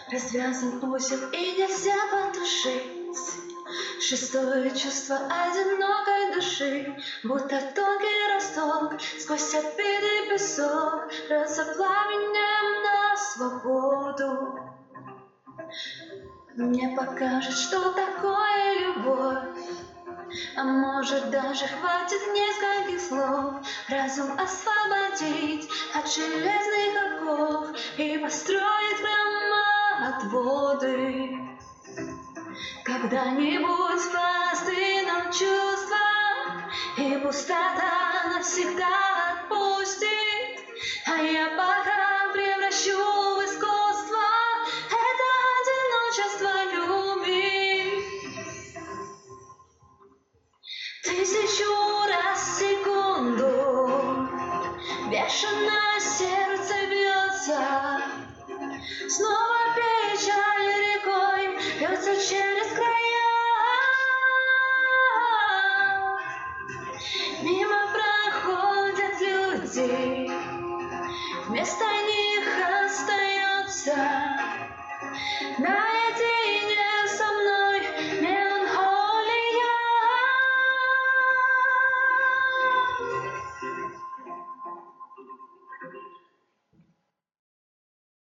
Развязан узел и нельзя потушить шестое чувство одинокой души, будто тонкий росток сквозь обиды песок рвется пламенем на свободу. Мне покажет, что такое любовь, а может даже хватит нескольких слов разум освободить от железных оков и построить громоотводы. Когда-нибудь постынут чувства, и пустота навсегда отпустит, а я пока превращу в искусство это одиночество любви. Тысячу раз в секунду бешено сердце бьется, снова печаль рекой льется через края. Мимо проходят люди, вместо них остается